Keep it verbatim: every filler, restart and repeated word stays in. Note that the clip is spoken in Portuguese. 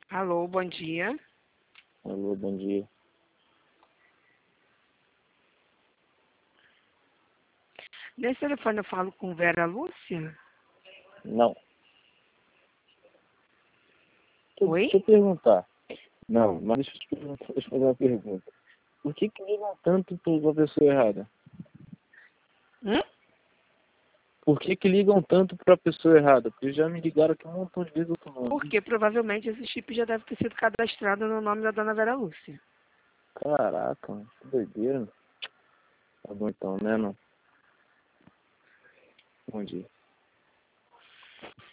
Alô, bom dia. Alô, bom dia. Nesse telefone eu falo com Vera Lúcia? Não. Oi? Deixa eu perguntar. Não, mas deixa eu te perguntar, deixa eu fazer uma pergunta. Por que que ligam tanto para a pessoa errada? Hum? Por que que ligam tanto para a pessoa errada? Porque já me ligaram aqui um montão de vezes outro nome. Porque provavelmente esse chip já deve ter sido cadastrado no nome da dona Vera Lúcia. Caraca, mano, que doideira. Tá bom então, né, não? Bom dia.